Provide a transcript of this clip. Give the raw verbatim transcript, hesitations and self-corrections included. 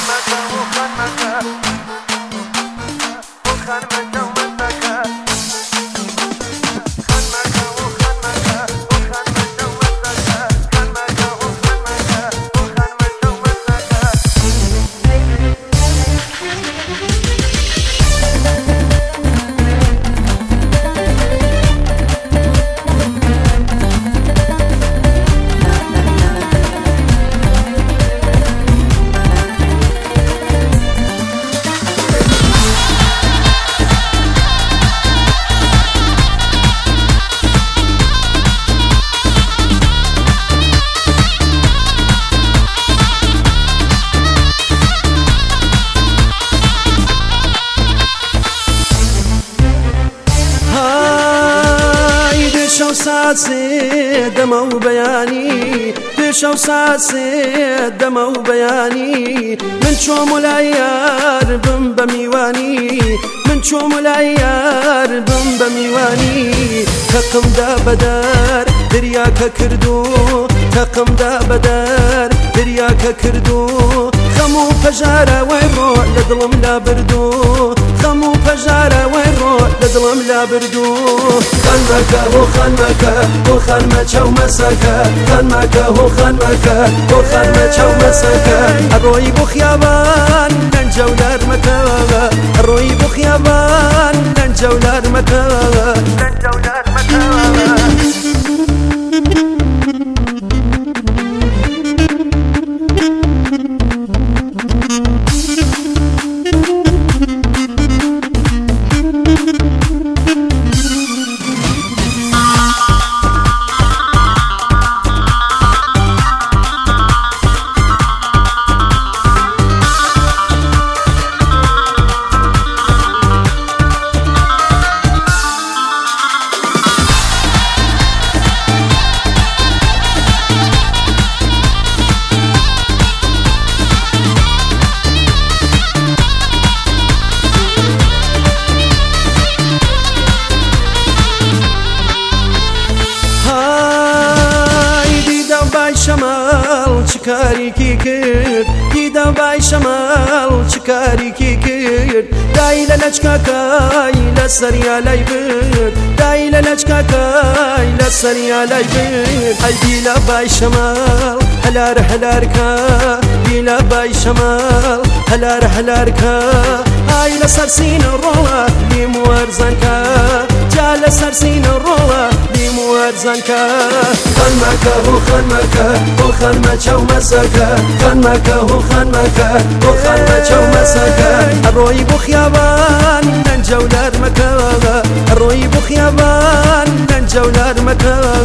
ساسێ دەمە و بەیانی پێشە و ساسێ دەمە و بەیانی من چۆم و لای یار بم بە میوانی من چۆم و لای یار بم بە میوانی تەقمدا بەدار دریاکە کردو تەقمدا بەدار دریاکە کردو خەم و پەژارە وای ڕۆ لە دڵم لا بردو خەم و پەژارە وای ڕۆ لە دڵم لا بردو خانمەکە هۆ خانمەکە هۆ خانمە چاومەسەکە خانمەکە هۆ خانمەکە هۆ خانمە چاومەسەکە ئەڕۆی بۆ خیابان لەنجە و لارمەکە ئەڕۆی بۆ خیابان لەنجە و لارمەکە لەنجە و لارمەکە شمال چکاریکی کرد دیدە بای شمال چکاریکی کرد دای لە لەچکەکەی لە سەریا لای برد دای لە لەچکەکەی لە سەریا لای برد ئەی دیلە بای شمال هەلارە هەلارکە دیلە بای شمال هەلارە هەلارکە ئای لە سەر سینە ڕۆوە لیم وەرزەنکە جا لە سەر سینە ڕۆوە لیم وەرزەنکە خانمەکە هۆ خانمەکە هۆ خانمە چاومەسەکە خانمەکە هۆ خانمەکە هۆ خانمە چاومەسەکە ئەڕۆی بۆ خیابان لەنجە و لارمەکە ئەڕۆی بۆ خیابان لەنجە و لارمەکە